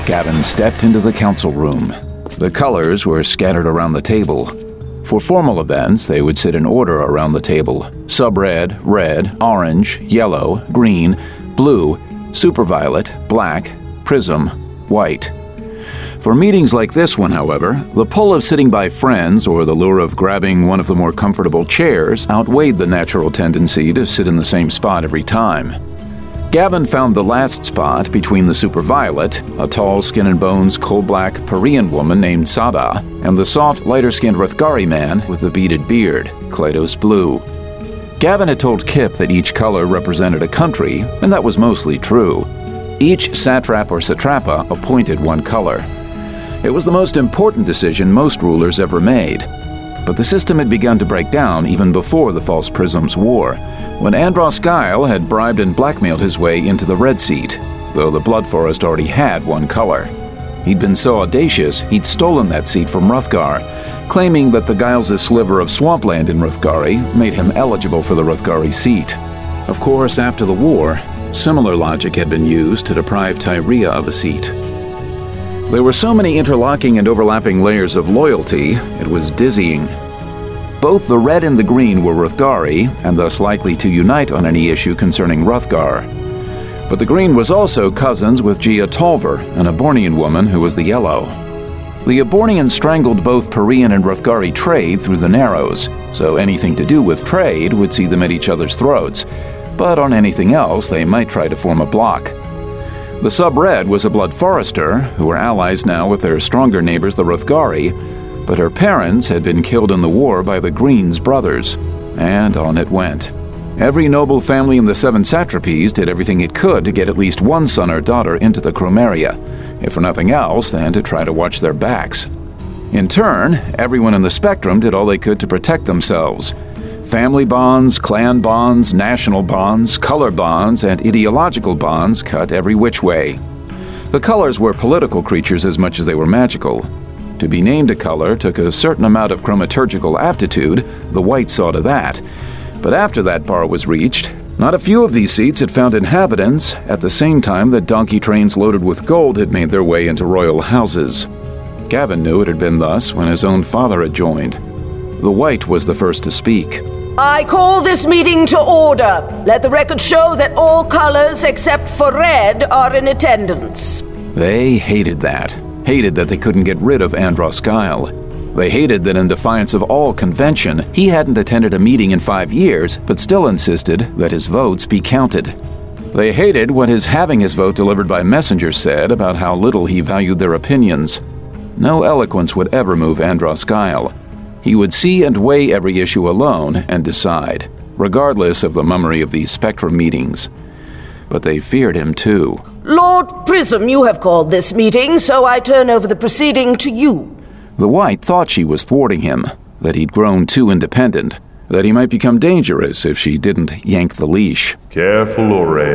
Gavin stepped into the council room. The colors were scattered around the table. For formal events, they would sit in order around the table: sub-red, red, orange, yellow, green, blue, superviolet, black, prism, white. For meetings like this one, however, the pull of sitting by friends or the lure of grabbing one of the more comfortable chairs outweighed the natural tendency to sit in the same spot every time. Gavin found the last spot between the superviolet, a tall skin-and-bones coal-black Parian woman named Sada, and the soft, lighter-skinned Rothgari man with the beaded beard, Kleidos Blue. Gavin had told Kip that each color represented a country, and that was mostly true. Each satrap or satrapa appointed one color. It was the most important decision most rulers ever made. But the system had begun to break down even before the False Prisms War, when Andros Guile had bribed and blackmailed his way into the red seat, though the Blood Forest already had one color. He'd been so audacious, he'd stolen that seat from Hrothgar, claiming that the Giles' sliver of swampland in Hrothgari made him eligible for the Hrothgari seat. Of course, after the war, similar logic had been used to deprive Tyria of a seat. There were so many interlocking and overlapping layers of loyalty, it was dizzying. Both the red and the green were Hrothgari, and thus likely to unite on any issue concerning Hrothgar. But the green was also cousins with Gia Tolver, an Abornian woman who was the yellow. The Abornians strangled both Parian and Hrothgari trade through the Narrows, so anything to do with trade would see them at each other's throats, but on anything else they might try to form a bloc. The Sub-Red was a Blood Forester, who were allies now with their stronger neighbors the Hrothgari, but her parents had been killed in the war by the Green's brothers, and on it went. Every noble family in the Seven Satrapies did everything it could to get at least one son or daughter into the Chromeria, if for nothing else than to try to watch their backs. In turn, everyone in the spectrum did all they could to protect themselves. Family bonds, clan bonds, national bonds, color bonds, and ideological bonds cut every which way. The colors were political creatures as much as they were magical. To be named a color took a certain amount of chromaturgical aptitude, the white saw to that. But after that bar was reached, not a few of these seats had found inhabitants at the same time that donkey trains loaded with gold had made their way into royal houses. Gavin knew it had been thus when his own father had joined. The white was the first to speak. I call this meeting to order. Let the record show that all colors except for red are in attendance. They hated that. Hated that they couldn't get rid of Andros Guile. They hated that in defiance of all convention, he hadn't attended a meeting in 5 years, but still insisted that his votes be counted. They hated what his having his vote delivered by messenger said about how little he valued their opinions. No eloquence would ever move Andros Guile. He would see and weigh every issue alone and decide, regardless of the mummery of these spectrum meetings. But they feared him too. Lord Prism, you have called this meeting, so I turn over the proceeding to you. The white thought she was thwarting him, that he'd grown too independent, that he might become dangerous if she didn't yank the leash. Careful,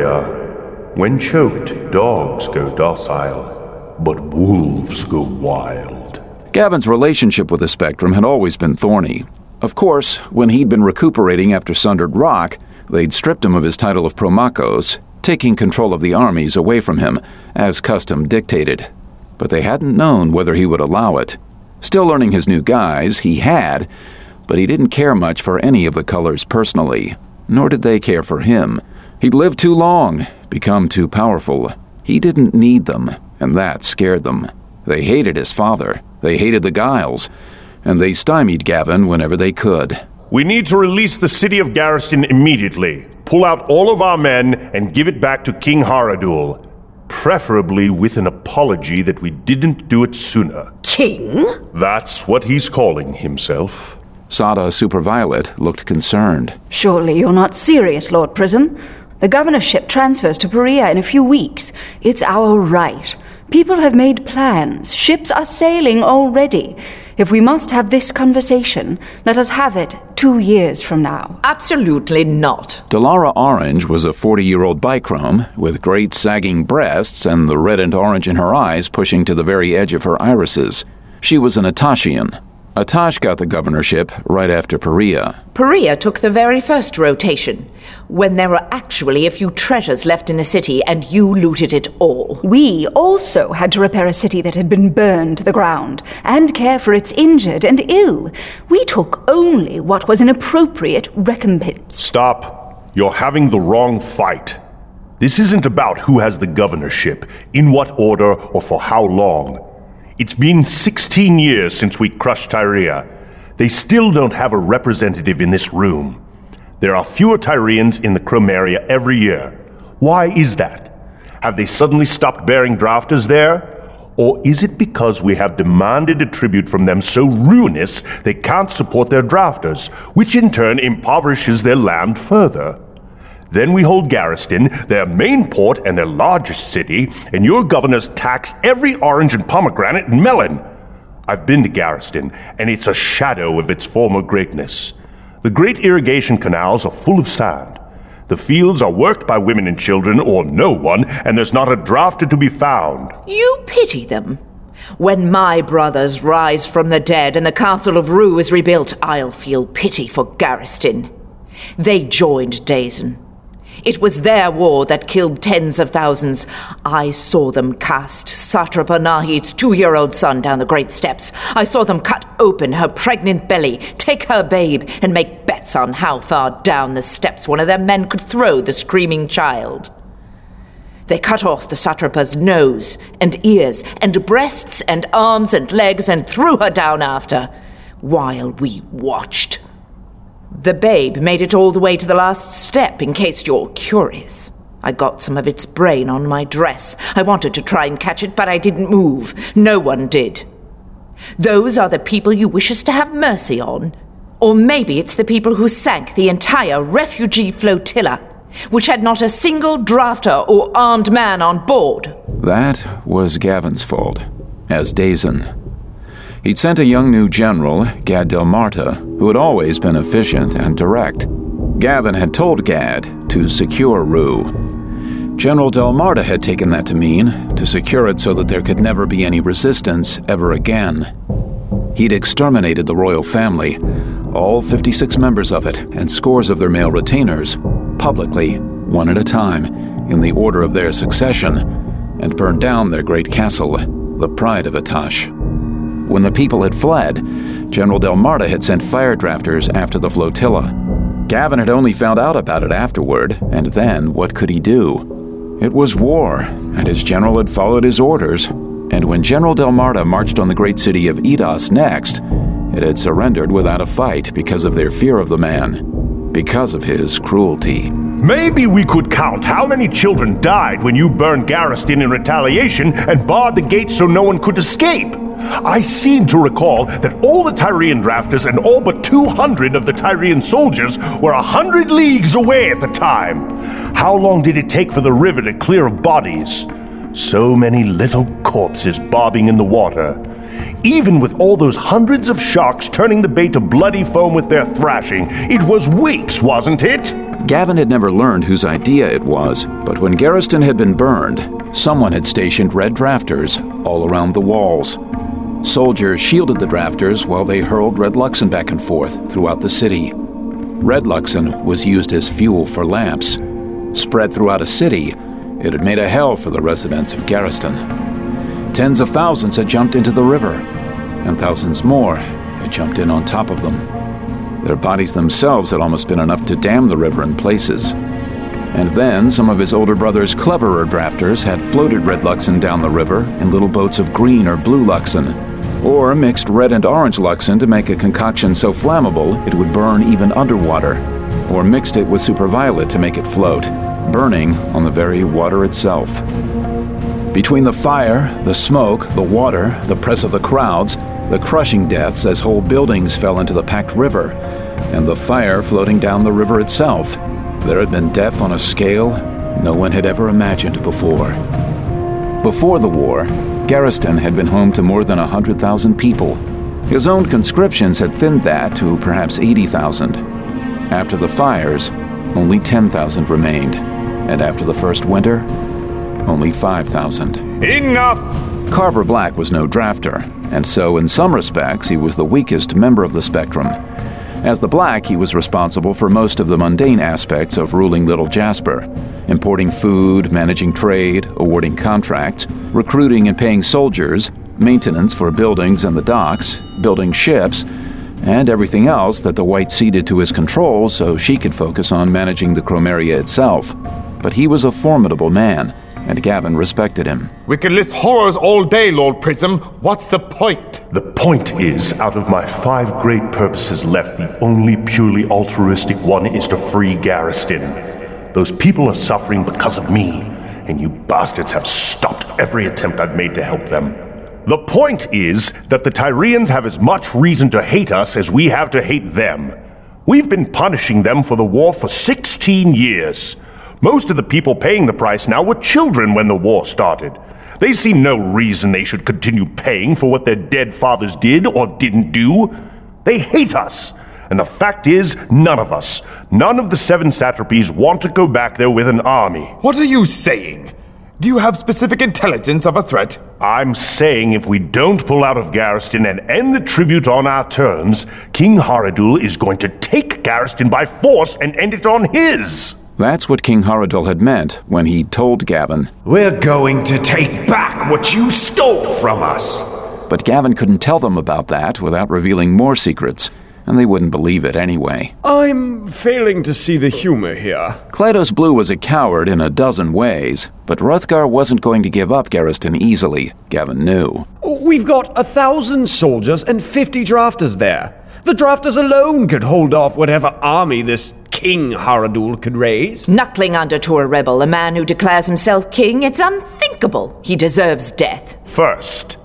Aurea. When choked, dogs go docile, but wolves go wild. Gavin's relationship with the Spectrum had always been thorny. Of course, when he'd been recuperating after Sundered Rock, they'd stripped him of his title of Promachos, taking control of the armies away from him, as custom dictated. But they hadn't known whether he would allow it. Still learning his new guise, he had, but he didn't care much for any of the colors personally, nor did they care for him. He'd lived too long, become too powerful. He didn't need them, and that scared them. They hated his father, they hated the Giles, and they stymied Gavin whenever they could. We need to release the city of Garriston immediately. Pull out all of our men and give it back to King Haradul. Preferably with an apology that we didn't do it sooner. King? That's what he's calling himself. Sada Superviolet looked concerned. Surely you're not serious, Lord Prism. The governorship transfers to Perea in a few weeks. It's our right. People have made plans. Ships are sailing already. If we must have this conversation, let us have it 2 years from now. Absolutely not. Delara Orange was a 40-year-old bichrome with great sagging breasts and the red and orange in her eyes pushing to the very edge of her irises. She was an Atashian. Atash got the governorship right after Perea. Perea took the very first rotation, when there were actually a few treasures left in the city, and you looted it all. We also had to repair a city that had been burned to the ground, and care for its injured and ill. We took only what was an appropriate recompense. Stop. You're having the wrong fight. This isn't about who has the governorship, in what order, or for how long. It's been 16 years since we crushed Tyrea. They still don't have a representative in this room. There are fewer Tyrians in the Chromeria every year. Why is that? Have they suddenly stopped bearing drafters there? Or is it because we have demanded a tribute from them so ruinous they can't support their drafters, which in turn impoverishes their land further? Then we hold Garriston, their main port and their largest city, and your governors tax every orange and pomegranate and melon. I've been to Garriston, and it's a shadow of its former greatness. The great irrigation canals are full of sand. The fields are worked by women and children, or no one, and there's not a drafter to be found. You pity them. When my brothers rise from the dead and the castle of Rue is rebuilt, I'll feel pity for Garriston. They joined Dazen. It was their war that killed tens of thousands. I saw them cast Satrapa Nahid's 2-year-old son down the great steps. I saw them cut open her pregnant belly, take her babe, and make bets on how far down the steps one of their men could throw the screaming child. They cut off the Satrapa's nose and ears and breasts and arms and legs and threw her down after, while we watched. The babe made it all the way to the last step, in case you're curious. I got some of its brain on my dress. I wanted to try and catch it, but I didn't move. No one did. Those are the people you wish us to have mercy on. Or maybe it's the people who sank the entire refugee flotilla, which had not a single drafter or armed man on board. That was Gavin's fault, as Dazen. He'd sent a young new general, Gad Delmarta, who had always been efficient and direct. Gavin had told Gad to secure Rue. General Delmarta had taken that to mean to secure it so that there could never be any resistance ever again. He'd exterminated the royal family, all 56 members of it, and scores of their male retainers, publicly, one at a time, in the order of their succession, and burned down their great castle, the pride of Atash. When the people had fled, General Delmarta had sent fire drafters after the flotilla. Gavin had only found out about it afterward, and then what could he do? It was war, and his general had followed his orders, and when General Delmarta marched on the great city of Idas next, it had surrendered without a fight because of their fear of the man, because of his cruelty. Maybe we could count how many children died when you burned Garriston in retaliation and barred the gates so no one could escape. I seem to recall that all the Tyrian drafters and all but 200 of the Tyrian soldiers were 100 leagues away at the time. How long did it take for the river to clear of bodies? So many little corpses bobbing in the water. Even with all those hundreds of sharks turning the bay to bloody foam with their thrashing, it was weeks, wasn't it? Gavin had never learned whose idea it was, but when Garriston had been burned, someone had stationed red drafters all around the walls. Soldiers shielded the drafters while they hurled red Luxon back and forth throughout the city. Red Luxon was used as fuel for lamps. Spread throughout a city, it had made a hell for the residents of Garriston. Tens of thousands had jumped into the river, and thousands more had jumped in on top of them. Their bodies themselves had almost been enough to dam the river in places. And then some of his older brother's cleverer drafters had floated red Luxon down the river in little boats of green or blue Luxon, or mixed red and orange Luxon to make a concoction so flammable it would burn even underwater, or mixed it with superviolet to make it float, burning on the very water itself. Between the fire, the smoke, the water, the press of the crowds, the crushing deaths as whole buildings fell into the packed river, and the fire floating down the river itself, there had been death on a scale no one had ever imagined before. Before the war, Garriston had been home to more than 100,000 people. His own conscriptions had thinned that to perhaps 80,000. After the fires, only 10,000 remained, and after the first winter, only 5,000. Enough! Carver Black was no drafter, and so in some respects he was the weakest member of the Spectrum. As the Black, he was responsible for most of the mundane aspects of ruling Little Jasper: importing food, managing trade, awarding contracts, recruiting and paying soldiers, maintenance for buildings and the docks, building ships, and everything else that the White ceded to his control so she could focus on managing the Chromeria itself. But he was a formidable man, and Gavin respected him. We could list horrors all day, Lord Prism. What's the point? The point is, out of my 5 great purposes left, the only purely altruistic one is to free Garriston. Those people are suffering because of me, and you bastards have stopped every attempt I've made to help them. The point is that the Tyrians have as much reason to hate us as we have to hate them. We've been punishing them for the war for 16 years. Most of the people paying the price now were children when the war started. They see no reason they should continue paying for what their dead fathers did or didn't do. They hate us. And the fact is, none of us, none of the 7 satrapies want to go back there with an army. What are you saying? Do you have specific intelligence of a threat? I'm saying if we don't pull out of Garriston and end the tribute on our terms, King Haradul is going to take Garriston by force and end it on his. That's what King Haradul had meant when he told Gavin, "We're going to take back what you stole from us." But Gavin couldn't tell them about that without revealing more secrets, and they wouldn't believe it anyway. I'm failing to see the humor here. Cleidos Blue was a coward in a dozen ways, but Hrothgar wasn't going to give up Garriston easily, Gavin knew. We've got 1,000 soldiers and 50 drafters there. The drafters alone could hold off whatever army this King Haradul could raise. Knuckling under to a rebel, a man who declares himself king, it's unthinkable. He deserves death. First,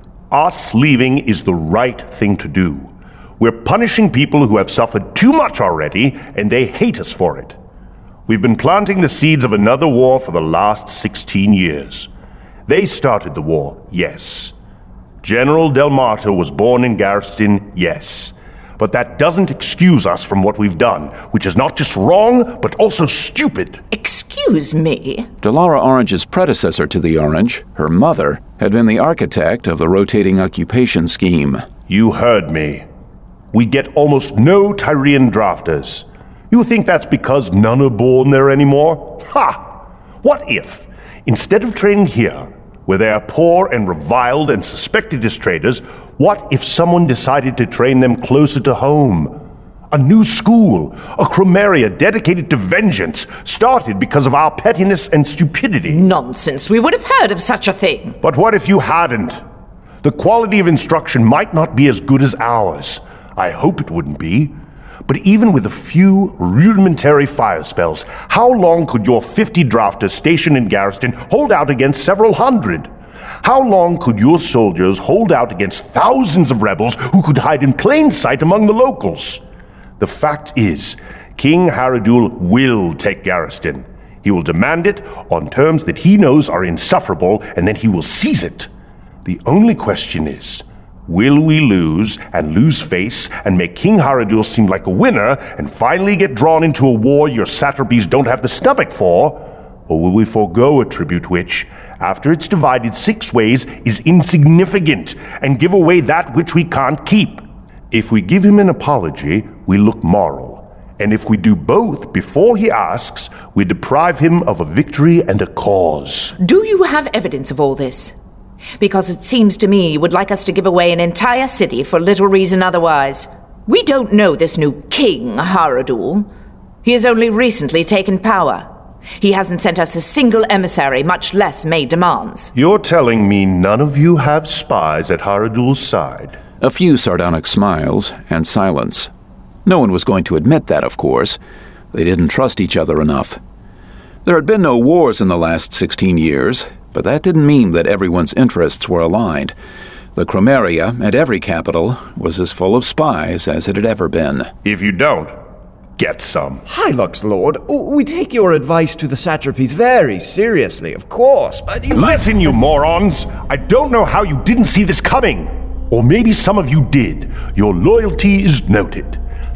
us leaving is the right thing to do. We're punishing people who have suffered too much already, and they hate us for it. We've been planting the seeds of another war for the last 16 years. They started the war, yes. General Del Marto was born in Garriston, yes. But that doesn't excuse us from what we've done, which is not just wrong, but also stupid. Excuse me? Delara Orange's predecessor to the Orange, her mother, had been the architect of the rotating occupation scheme. You heard me. We get almost no Tyrian drafters. You think that's because none are born there anymore? Ha! What if, instead of training here, where they are poor and reviled and suspected as traitors, what if someone decided to train them closer to home? A new school, a Chromeria dedicated to vengeance, started because of our pettiness and stupidity. Nonsense, we would have heard of such a thing. But what if you hadn't? The quality of instruction might not be as good as ours. I hope it wouldn't be. But even with a few rudimentary fire spells, how long could your 50 drafters stationed in Garriston hold out against several hundred? How long could your soldiers hold out against thousands of rebels who could hide in plain sight among the locals? The fact is, King Haradul will take Garriston. He will demand it on terms that he knows are insufferable, and then he will seize it. The only question is, will we lose and lose face and make King Haradul seem like a winner and finally get drawn into a war your satrapies don't have the stomach for? Or will we forego a tribute which, after it's divided 6 ways, is insignificant and give away that which we can't keep? If we give him an apology, we look moral. And if we do both before he asks, we deprive him of a victory and a cause. Do you have evidence of all this? Because it seems to me you would like us to give away an entire city for little reason otherwise. We don't know this new King Haradul. He has only recently taken power. He hasn't sent us a single emissary, much less made demands. You're telling me none of you have spies at Haradul's side? A few sardonic smiles and silence. No one was going to admit that, of course. They didn't trust each other enough. There had been no wars in the last 16 years, but that didn't mean that everyone's interests were aligned. The Chromeria, at every capital, was as full of spies as it had ever been. If you don't, get some. Hilux, Lord. We take your advice to the satrapies very seriously, of course, but you... Listen, you morons! I don't know how you didn't see this coming. Or maybe some of you did. Your loyalty is noted.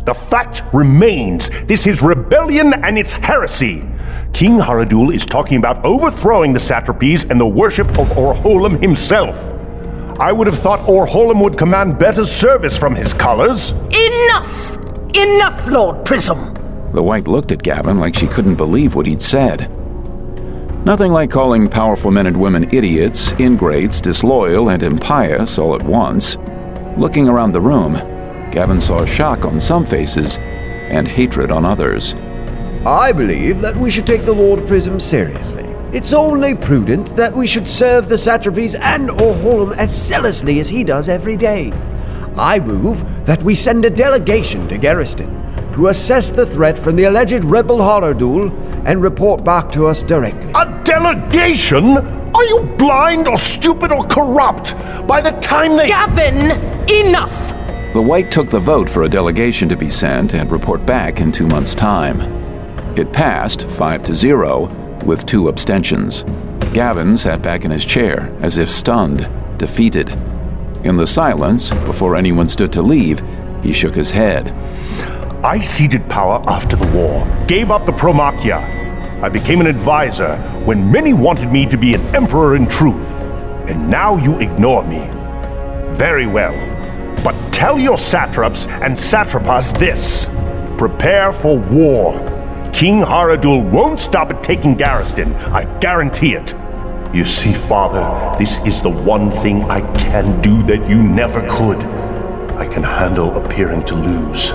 The fact remains, this is rebellion and it's heresy. King Haradul is talking about overthrowing the satrapies and the worship of Orholam himself. I would have thought Orholam would command better service from his colors. Enough! Enough, Lord Prism! The White looked at Gavin like she couldn't believe what he'd said. Nothing like calling powerful men and women idiots, ingrates, disloyal, and impious all at once. Looking around the room, Gavin saw shock on some faces and hatred on others. I believe that we should take the Lord Prism seriously. It's only prudent that we should serve the satrapies and Orholam as zealously as he does every day. I move that we send a delegation to Garistan to assess the threat from the alleged rebel Haradul and report back to us directly. A delegation? Are you blind or stupid or corrupt? By the time they... Gavin, enough! The White took the vote for a delegation to be sent and report back in 2 months' time. It passed 5-0 with 2 abstentions. Gavin sat back in his chair as if stunned, defeated. In the silence, before anyone stood to leave, he shook his head. I ceded power after the war, gave up the Promachia. I became an advisor when many wanted me to be an emperor in truth. And now you ignore me. Very well. But tell your satraps and satrapas this. Prepare for war. King Haradul won't stop at taking Garistan, I guarantee it. You see, Father, this is the one thing I can do that you never could. I can handle appearing to lose.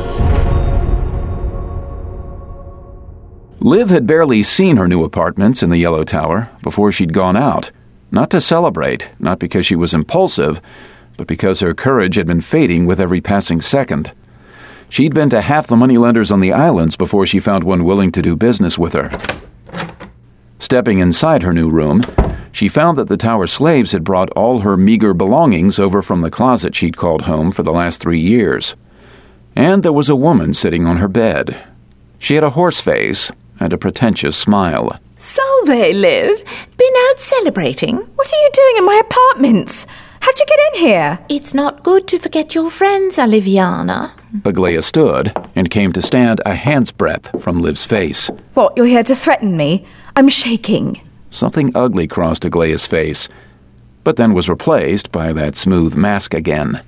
Liv had barely seen her new apartments in the Yellow Tower before she'd gone out, not to celebrate, not because she was impulsive, but because her courage had been fading with every passing second. She'd been to half the moneylenders on the islands before she found one willing to do business with her. Stepping inside her new room, she found that the tower slaves had brought all her meager belongings over from the closet she'd called home for the last 3 years. And there was a woman sitting on her bed. She had a horse face and a pretentious smile. Salve, Liv. Been out celebrating? What are you doing in my apartments? How'd you get in here? It's not good to forget your friends, Oliviana. Aglaia stood and came to stand a hand's breadth from Liv's face. What, you're here to threaten me? I'm shaking. Something ugly crossed Aglaia's face, but then was replaced by that smooth mask again.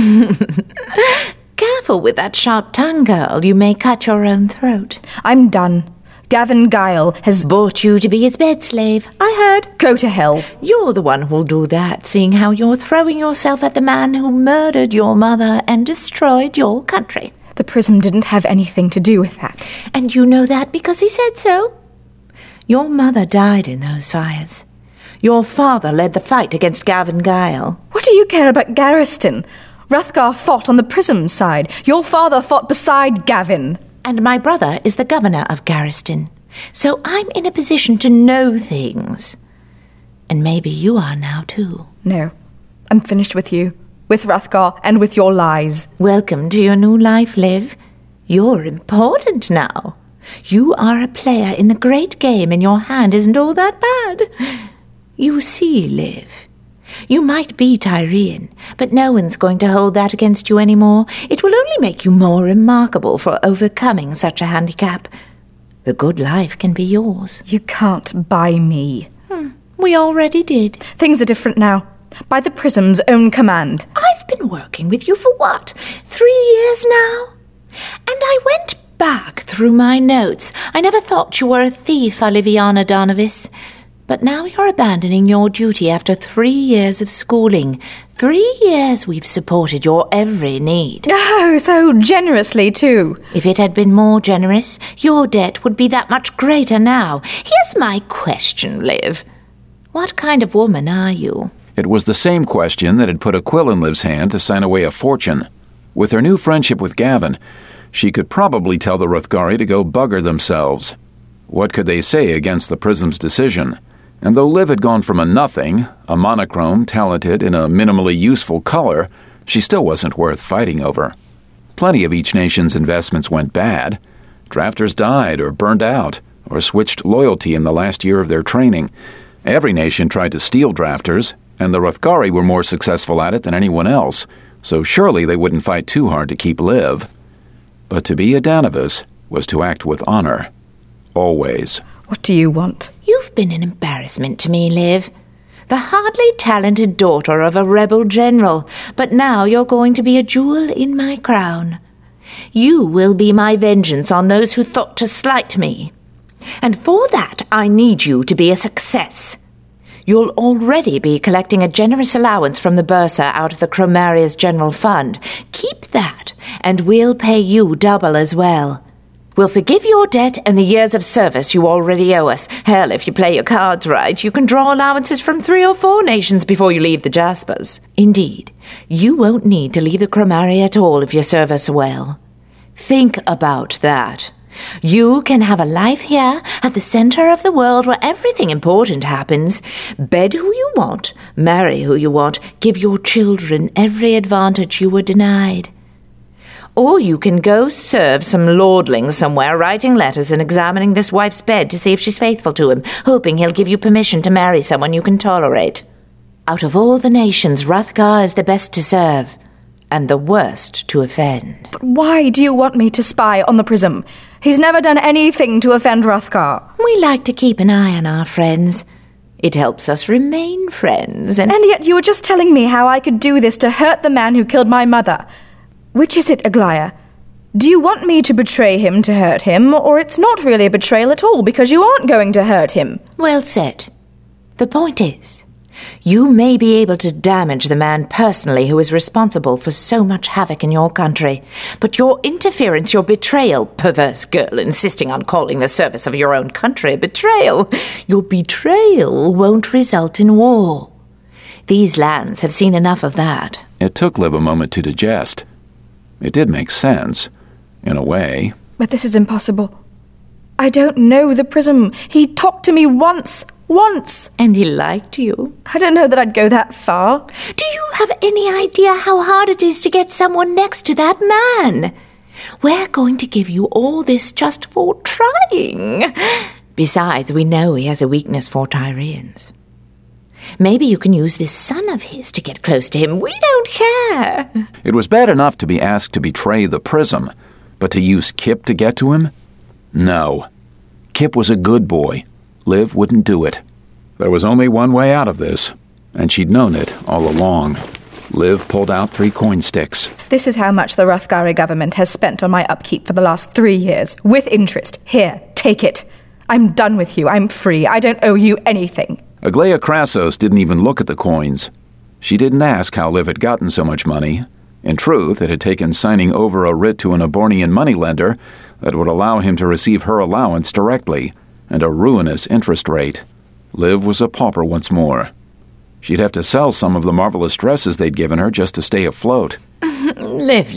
Careful with that sharp tongue, girl. You may cut your own throat. I'm done. Gavin Guile has bought you to be his bed slave. I heard. Go to hell. You're the one who'll do that, seeing how you're throwing yourself at the man who murdered your mother and destroyed your country. The Prism didn't have anything to do with that. And you know that because he said so. Your mother died in those fires. Your father led the fight against Gavin Guile. What do you care about Garistan? Hrothgar fought on the Prism side. Your father fought beside Gavin. And my brother is the governor of Garistan. So I'm in a position to know things. And maybe you are now, too. No, I'm finished with you. With Hrothgar and with your lies. Welcome to your new life, Liv. You're important now. You are a player in the great game and your hand isn't all that bad. You see, Liv, you might be Tyrian, but no one's going to hold that against you anymore. It will only make you more remarkable for overcoming such a handicap. The good life can be yours. You can't buy me. We already did. Things are different now. By the Prism's own command. I've been working with you for what? 3 years now? And I went back through my notes. I never thought you were a thief, Oliviana Darnavis. But now you're abandoning your duty after 3 years of schooling. 3 years we've supported your every need. Oh, so generously, too. If it had been more generous, your debt would be that much greater now. Here's my question, Liv. What kind of woman are you? It was the same question that had put a quill in Liv's hand to sign away a fortune. With her new friendship with Gavin, she could probably tell the Hrothgari to go bugger themselves. What could they say against the Prism's decision? And though Liv had gone from a nothing, a monochrome talented in a minimally useful color, she still wasn't worth fighting over. Plenty of each nation's investments went bad. Drafters died or burned out or switched loyalty in the last year of their training. Every nation tried to steal drafters, and the Hrothgari were more successful at it than anyone else, so surely they wouldn't fight too hard to keep Liv. But to be a Danavis was to act with honor. Always. What do you want? You've been an embarrassment to me, Liv. The hardly talented daughter of a rebel general, but now you're going to be a jewel in my crown. You will be my vengeance on those who thought to slight me. And for that, I need you to be a success. You'll already be collecting a generous allowance from the Bursa out of the Chromaria's general fund. Keep that, and we'll pay you double as well. We'll forgive your debt and the years of service you already owe us. Hell, if you play your cards right, you can draw allowances from 3 or 4 nations before you leave the Jaspers. Indeed, you won't need to leave the Chromaria at all if you serve us well. Think about that. You can have a life here at the center of the world where everything important happens. Bed who you want, marry who you want, give your children every advantage you were denied. Or you can go serve some lordling somewhere, writing letters and examining this wife's bed to see if she's faithful to him, hoping he'll give you permission to marry someone you can tolerate. Out of all the nations, Hrothgar is the best to serve, and the worst to offend. But why do you want me to spy on the Prism? He's never done anything to offend Hrothgar. We like to keep an eye on our friends. It helps us remain friends, And yet you were just telling me how I could do this to hurt the man who killed my mother. Which is it, Aglaia? Do you want me to betray him to hurt him, or it's not really a betrayal at all because you aren't going to hurt him? Well said. The point is, you may be able to damage the man personally who is responsible for so much havoc in your country, but your interference, your betrayal, perverse girl insisting on calling the service of your own country a betrayal, your betrayal won't result in war. These lands have seen enough of that. It took Liv a moment to digest. It did make sense, in a way. But this is impossible. I don't know the Prism. He talked to me once. And he liked you. I don't know that I'd go that far. Do you have any idea how hard it is to get someone next to that man? We're going to give you all this just for trying. Besides, we know he has a weakness for Tyrians. Maybe you can use this son of his to get close to him. We don't care. It was bad enough to be asked to betray the Prism, but to use Kip to get to him? No. Kip was a good boy. Liv wouldn't do it. There was only one way out of this, and she'd known it all along. Liv pulled out 3 coin sticks. This is how much the Hrothgari government has spent on my upkeep for the last 3 years, with interest. Here, take it. I'm done with you. I'm free. I don't owe you anything. Aglaia Krassos didn't even look at the coins. She didn't ask how Liv had gotten so much money. In truth, it had taken signing over a writ to an Abornian moneylender that would allow him to receive her allowance directly, and a ruinous interest rate. Liv was a pauper once more. She'd have to sell some of the marvelous dresses they'd given her just to stay afloat. Liv.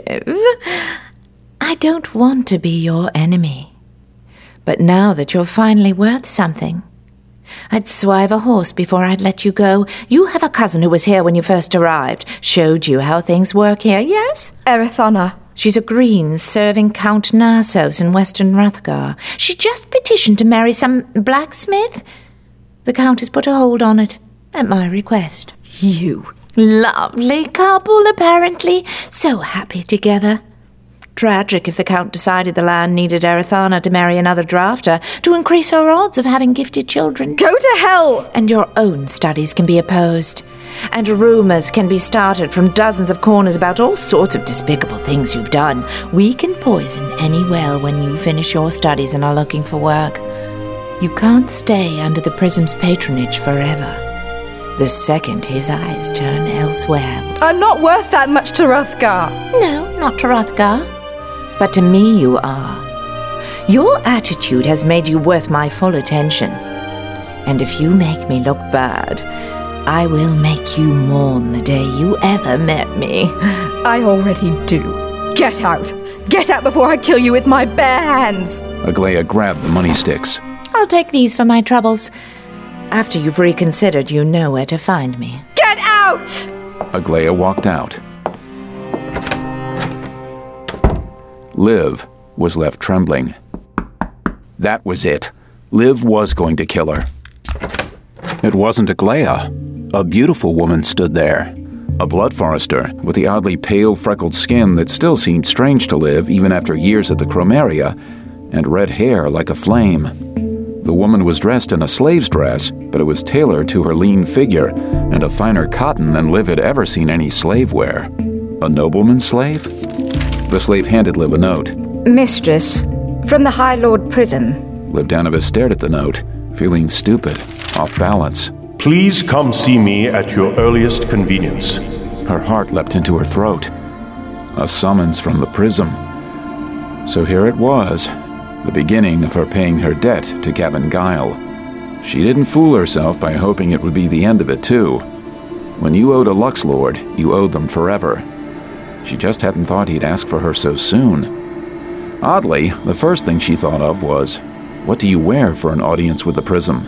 I don't want to be your enemy. But now that you're finally worth something, I'd swive a horse before I'd let you go. You have a cousin who was here when you first arrived. Showed you how things work here, yes? Erithana. She's a green serving Count Narsos in Western Hrothgar. She just petitioned to marry some blacksmith. The Count has put a hold on it, at my request. You. Lovely couple, apparently. So happy together. Tragic if the Count decided the land needed Erithana to marry another drafter to increase her odds of having gifted children. Go to hell! And your own studies can be opposed. And rumors can be started from dozens of corners about all sorts of despicable things you've done. We can poison any well when you finish your studies and are looking for work. You can't stay under the Prism's patronage forever. The second his eyes turn elsewhere. I'm not worth that much to Hrothgar. No, not to Hrothgar. But to me you are. Your attitude has made you worth my full attention. And if you make me look bad, I will make you mourn the day you ever met me. I already do. Get out! Get out before I kill you with my bare hands! Aglaia grabbed the money sticks. I'll take these for my troubles. After you've reconsidered, you know where to find me. Get out! Aglaia walked out. Liv was left trembling. That was it. Liv was going to kill her. It wasn't Aglaia. A beautiful woman stood there. A blood forester with the oddly pale, freckled skin that still seemed strange to Liv even after years at the Chromeria, and red hair like a flame. The woman was dressed in a slave's dress, but it was tailored to her lean figure and of finer cotton than Liv had ever seen any slave wear. A nobleman's slave? The slave handed Liv a note. Mistress, from the High Lord Prism. Liv Danovis stared at the note, feeling stupid, off balance. Please come see me at your earliest convenience. Her heart leapt into her throat. A summons from the Prism. So here it was, the beginning of her paying her debt to Gavin Guile. She didn't fool herself by hoping it would be the end of it, too. When you owed a Lux Lord, you owed them forever. She just hadn't thought he'd ask for her so soon. Oddly, the first thing she thought of was, what do you wear for an audience with the Prism?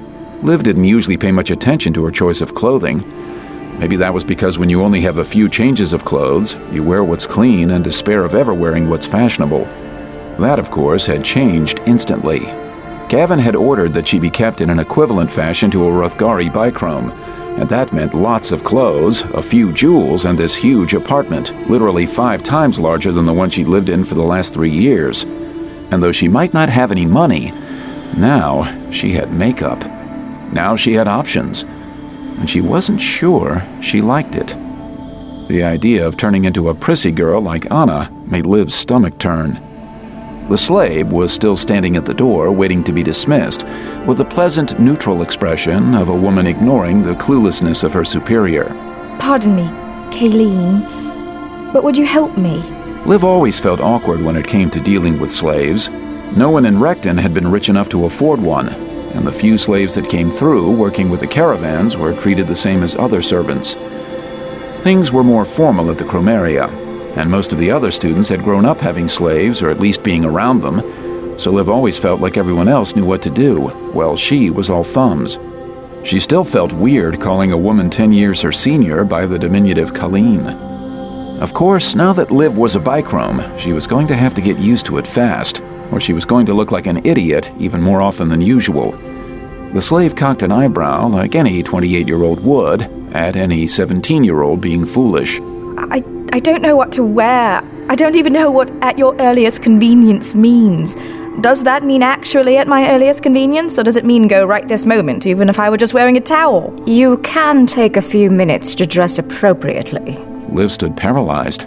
Liv didn't usually pay much attention to her choice of clothing. Maybe that was because when you only have a few changes of clothes, you wear what's clean and despair of ever wearing what's fashionable. That, of course, had changed instantly. Gavin had ordered that she be kept in an equivalent fashion to a Hrothgari bichrome, and that meant lots of clothes, a few jewels, and this huge apartment, literally 5 times larger than the one she'd lived in for the last 3 years. And though she might not have any money, now she had makeup. Now she had options, and she wasn't sure she liked it. The idea of turning into a prissy girl like Anna made Liv's stomach turn. The slave was still standing at the door, waiting to be dismissed, with a pleasant, neutral expression of a woman ignoring the cluelessness of her superior. Pardon me, Kayleen, but would you help me? Liv always felt awkward when it came to dealing with slaves. No one in Recton had been rich enough to afford one, and the few slaves that came through working with the caravans were treated the same as other servants. Things were more formal at the Chromeria, and most of the other students had grown up having slaves or at least being around them, so Liv always felt like everyone else knew what to do, while she was all thumbs. She still felt weird calling a woman 10 years her senior by the diminutive Colleen. Of course, now that Liv was a bichrome, she was going to have to get used to it fast, or she was going to look like an idiot even more often than usual. The slave cocked an eyebrow like any 28-year-old would at any 17-year-old being foolish. I don't know what to wear. I don't even know what at your earliest convenience means. Does that mean actually at my earliest convenience, or does it mean go right this moment, even if I were just wearing a towel? You can take a few minutes to dress appropriately. Liv stood paralyzed.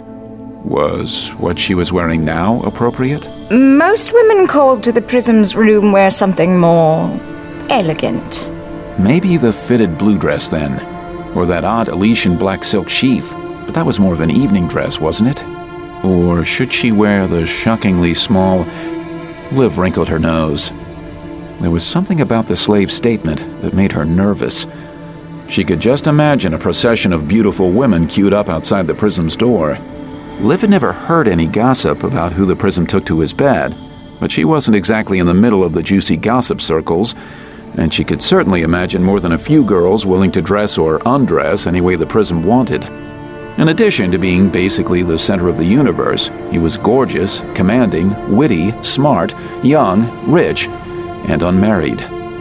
Was what she was wearing now appropriate? Most women called to the Prism's room wear something more elegant. Maybe the fitted blue dress then, or that odd Elysian black silk sheath. But that was more of an evening dress, wasn't it? Or should she wear the shockingly small... Liv wrinkled her nose. There was something about the slave's statement that made her nervous. She could just imagine a procession of beautiful women queued up outside the Prism's door. Liv had never heard any gossip about who the Prism took to his bed, but she wasn't exactly in the middle of the juicy gossip circles, and she could certainly imagine more than a few girls willing to dress or undress any way the Prism wanted. In addition to being basically the center of the universe, he was gorgeous, commanding, witty, smart, young, rich, and unmarried.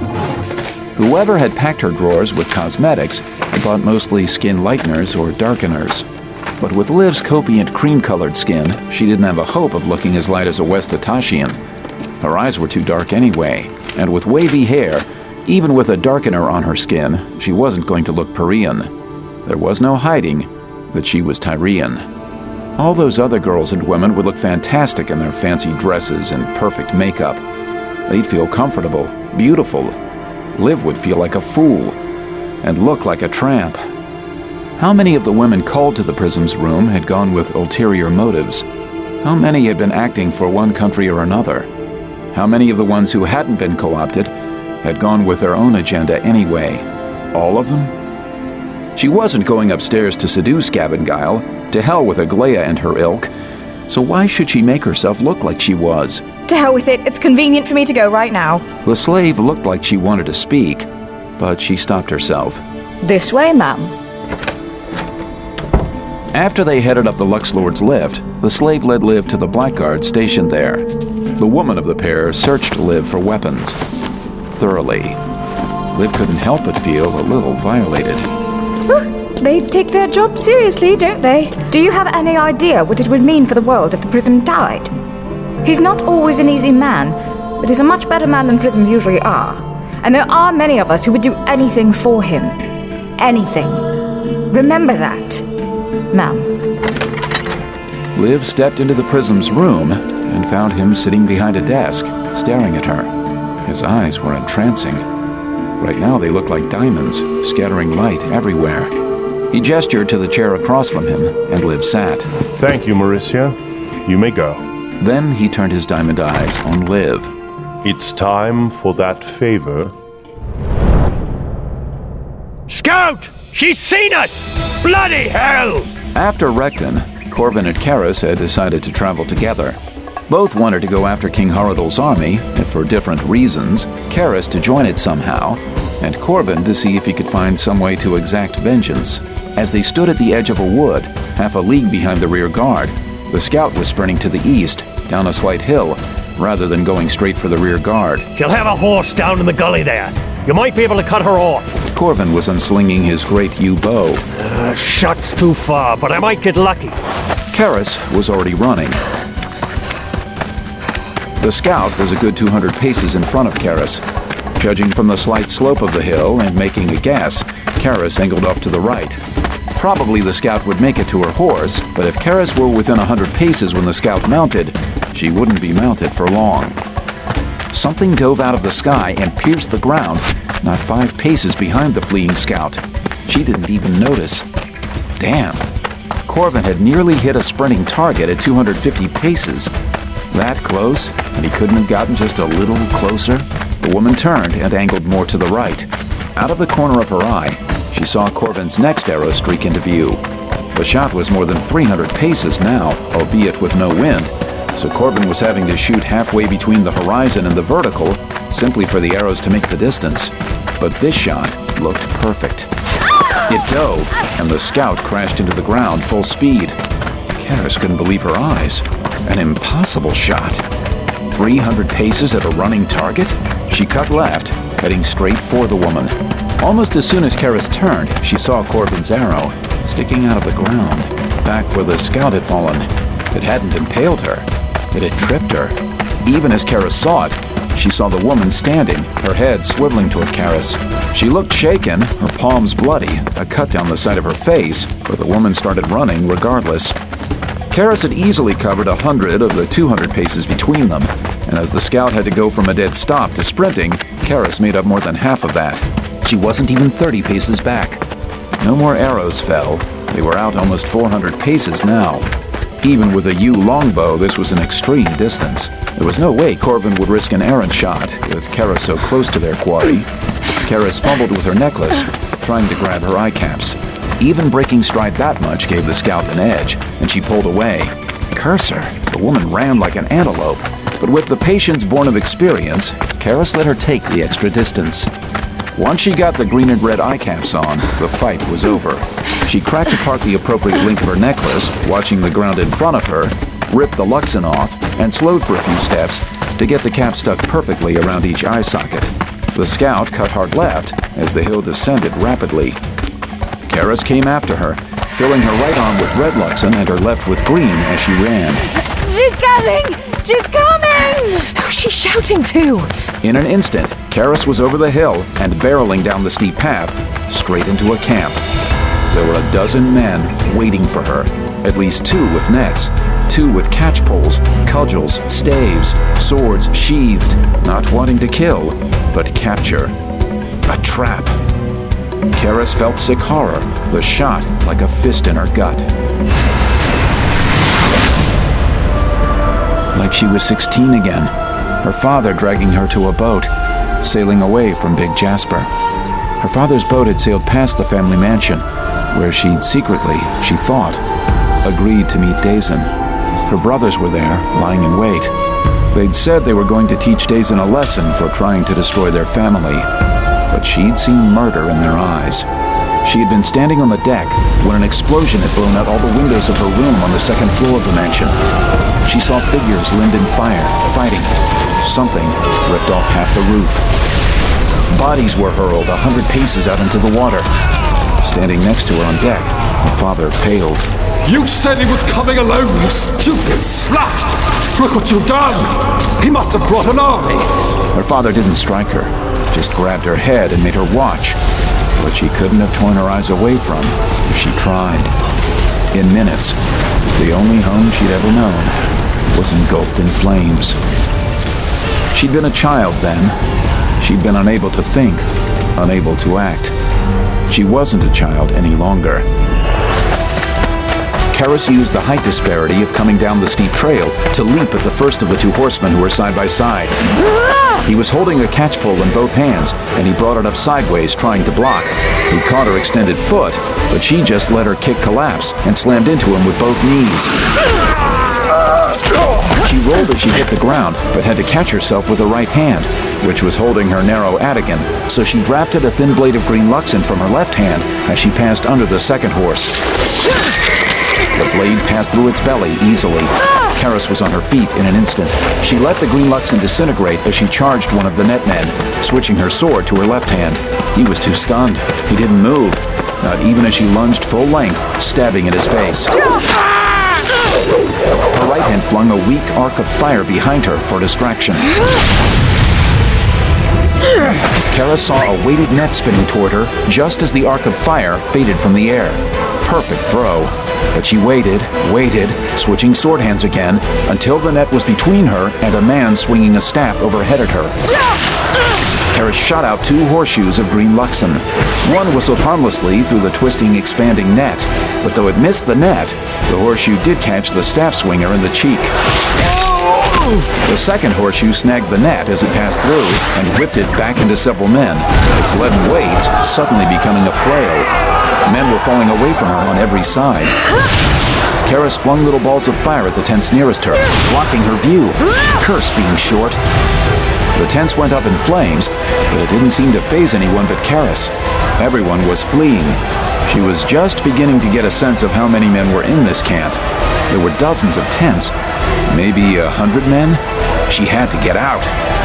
Whoever had packed her drawers with cosmetics had bought mostly skin lighteners or darkeners. But with Liv's copiant cream-colored skin, she didn't have a hope of looking as light as a West Etashian. Her eyes were too dark anyway, and with wavy hair, even with a darkener on her skin, she wasn't going to look Parian. There was no hiding that she was Tyrian. All those other girls and women would look fantastic in their fancy dresses and perfect makeup. They'd feel comfortable, beautiful. Liv would feel like a fool, and look like a tramp. How many of the women called to the Prism's room had gone with ulterior motives? How many had been acting for one country or another? How many of the ones who hadn't been co-opted had gone with their own agenda anyway? All of them? She wasn't going upstairs to seduce Gavin Guile. To hell with Aglaia and her ilk. So why should she make herself look like she was? To hell with it. It's convenient for me to go right now. The slave looked like she wanted to speak, but she stopped herself. This way, ma'am. After they headed up the Lux Lord's lift, the slave led Liv to the blackguard stationed there. The woman of the pair searched Liv for weapons. Thoroughly. Liv couldn't help but feel a little violated. they take their job seriously, don't they? Do you have any idea what it would mean for the world if the Prism died? He's not always an easy man, but he's a much better man than Prisms usually are. And there are many of us who would do anything for him. Anything. Remember that, ma'am. Liv stepped into the Prism's room and found him sitting behind a desk, staring at her. His eyes were entrancing. Right now they looked like diamonds, scattering light everywhere. He gestured to the chair across from him, and Liv sat. Thank you, Mauricia. You may go. Then he turned his diamond eyes on Liv. It's time for that favor. Scout! She's seen us! Bloody hell! After Rekton, Corbin and Karis had decided to travel together. Both wanted to go after King Haradul's army, and for different reasons, Karis to join it somehow, and Corbin to see if he could find some way to exact vengeance. As they stood at the edge of a wood, half a league behind the rear guard, the scout was sprinting to the east, down a slight hill, rather than going straight for the rear guard. She'll have a horse down in the gully there. You might be able to cut her off. Corbin was unslinging his great yew bow. Shot's too far, but I might get lucky. Karis was already running. The scout was a good 200 paces in front of Karis. Judging from the slight slope of the hill and making a guess, Karis angled off to the right. Probably the scout would make it to her horse, but if Karis were within 100 paces when the scout mounted, she wouldn't be mounted for long. Something dove out of the sky and pierced the ground, not 5 paces behind the fleeing scout. She didn't even notice. Damn. Corbin had nearly hit a sprinting target at 250 paces. That close, and he couldn't have gotten just a little closer? The woman turned and angled more to the right. Out of the corner of her eye, she saw Corbin's next arrow streak into view. The shot was more than 300 paces now, albeit with no wind, so Corbin was having to shoot halfway between the horizon and the vertical, simply for the arrows to make the distance. But this shot looked perfect. It dove, and the scout crashed into the ground full speed. Karis couldn't believe her eyes. An impossible shot. 300 paces at a running target? She cut left, heading straight for the woman. Almost as soon as Karis turned, she saw Corbin's arrow sticking out of the ground, back where the scout had fallen. It hadn't impaled her. It had tripped her. Even as Karis saw it, she saw the woman standing, her head swiveling toward Karis. She looked shaken, her palms bloody, a cut down the side of her face, but the woman started running regardless. Karis had easily covered 100 of the 200 paces between them, and as the scout had to go from a dead stop to sprinting, Karis made up more than half of that. She wasn't even 30 paces back. No more arrows fell. They were out almost 400 paces now. Even with a yew longbow, this was an extreme distance. There was no way Corbin would risk an errant shot, with Karis so close to their quarry. Karis fumbled with her necklace, trying to grab her eye caps. Even breaking stride that much gave the scout an edge, and she pulled away. Curse her, the woman ran like an antelope. But with the patience born of experience, Karis let her take the extra distance. Once she got the green and red eye caps on, the fight was over. She cracked apart the appropriate length of her necklace, watching the ground in front of her, ripped the luxon off, and slowed for a few steps to get the cap stuck perfectly around each eye socket. The scout cut hard left as the hill descended rapidly. Karis came after her, filling her right arm with red luxon and her left with green as she ran. She's coming! She's coming! Who's she shouting to? In an instant, Karis was over the hill and barreling down the steep path, straight into a camp. There were a dozen men waiting for her, at least 2 with nets, 2 with catch poles, cudgels, staves, swords sheathed, not wanting to kill, but capture. A trap. Karis felt sick horror, the shot like a fist in her gut. Like she was 16 again, her father dragging her to a boat, sailing away from Big Jasper. Her father's boat had sailed past the family mansion, where she'd secretly, she thought, agreed to meet Dazen. Her brothers were there, lying in wait. They'd said they were going to teach Dazen a lesson for trying to destroy their family, but she'd seen murder in their eyes. She had been standing on the deck when an explosion had blown out all the windows of her room on the second floor of the mansion. She saw figures limned in fire, fighting. Something ripped off half the roof. Bodies were hurled 100 paces out into the water. Standing next to her on deck, her father paled. You said he was coming alone, you stupid slut! Look what you've done! He must have brought an army! Her father didn't strike her, just grabbed her head and made her watch, what she couldn't have torn her eyes away from if she tried. In minutes, the only home she'd ever known was engulfed in flames. She'd been a child then. She'd been unable to think, unable to act. She wasn't a child any longer. Karis used the height disparity of coming down the steep trail to leap at the first of the two horsemen who were side by side. He was holding a catchpole in both hands, and he brought it up sideways, trying to block. He caught her extended foot, but she just let her kick collapse and slammed into him with both knees. She rolled as she hit the ground, but had to catch herself with her right hand, which was holding her narrow Atigan, so she drafted a thin blade of green Luxon from her left hand as she passed under the second horse. The blade passed through its belly easily. Karis was on her feet in an instant. She let the green Luxon disintegrate as she charged one of the net men, switching her sword to her left hand. He was too stunned. He didn't move, not even as she lunged full length, stabbing at his face. Her right hand flung a weak arc of fire behind her for distraction. Karis saw a weighted net spinning toward her just as the arc of fire faded from the air. Perfect throw. But she waited, switching sword hands again, until the net was between her and a man swinging a staff overheaded her. Karis shot out two horseshoes of green Luxon. One whistled harmlessly through the twisting, expanding net, but though it missed the net, the horseshoe did catch the staff swinger in the cheek. The second horseshoe snagged the net as it passed through and whipped it back into several men, its leaden weight suddenly becoming a flail. Men were falling away from her on every side. Karis flung little balls of fire at the tents nearest her, blocking her view, curse being short. The tents went up in flames, but it didn't seem to faze anyone but Karis. Everyone was fleeing. She was just beginning to get a sense of how many men were in this camp. There were dozens of tents, maybe 100 men. She had to get out.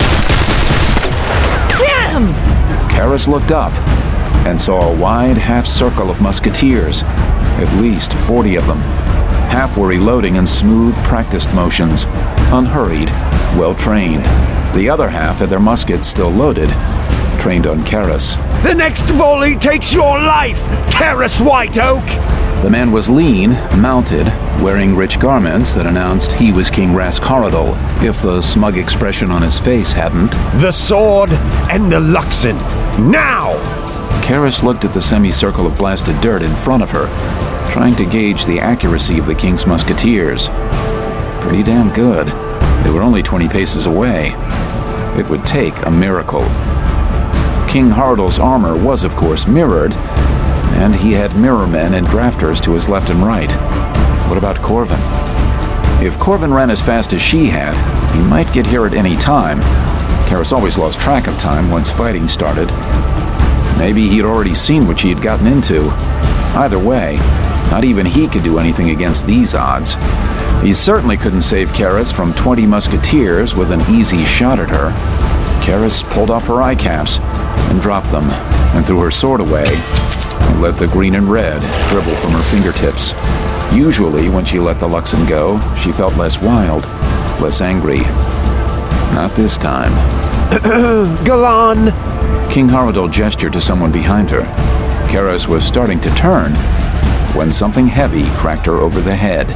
Damn! Karis looked up and saw a wide half circle of musketeers, at least 40 of them. Half were reloading in smooth, practiced motions, unhurried, well-trained. The other half had their muskets still loaded, trained on Karis. The next volley takes your life, Karis Whiteoak! The man was lean, mounted, wearing rich garments that announced he was King Ras-Karadol, if the smug expression on his face hadn't. The sword and the Luxon, now! Karis looked at the semicircle of blasted dirt in front of her, trying to gauge the accuracy of the king's musketeers. Pretty damn good. They were only 20 paces away. It would take a miracle. King Haradol's armor was, of course, mirrored, and he had mirrormen and drafters to his left and right. What about Corvin? If Corvin ran as fast as she had, he might get here at any time. Karis always lost track of time once fighting started. Maybe he'd already seen what she had gotten into. Either way, not even he could do anything against these odds. He certainly couldn't save Karis from 20 musketeers with an easy shot at her. Karis pulled off her eye caps and dropped them, and threw her sword away, and let the green and red dribble from her fingertips. Usually, when she let the Luxon go, she felt less wild, less angry. Not this time. Galan! King Haradol gestured to someone behind her. Karis was starting to turn when something heavy cracked her over the head.